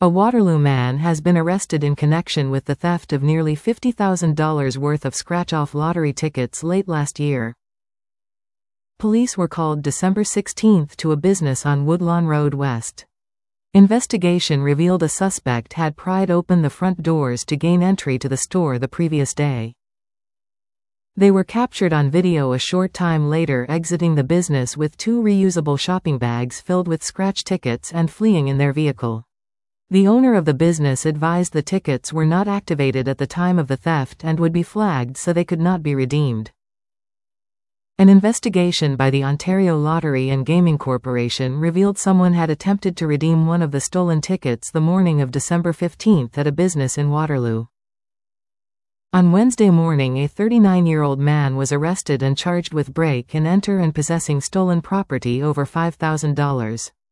A Waterloo man has been arrested in connection with the theft of nearly $50,000 worth of scratch-off lottery tickets late last year. Police were called December 16 to a business on Woodlawn Road West. Investigation revealed a suspect had pried open the front doors to gain entry to the store the previous day. They were captured on video a short time later exiting the business with 2 reusable shopping bags filled with scratch tickets and fleeing in their vehicle. The owner of the business advised the tickets were not activated at the time of the theft and would be flagged so they could not be redeemed. An investigation by the Ontario Lottery and Gaming Corporation revealed someone had attempted to redeem one of the stolen tickets the morning of December 15 at a business in Waterloo. On Wednesday morning, a 39-year-old man was arrested and charged with break and enter and possessing stolen property over $5,000.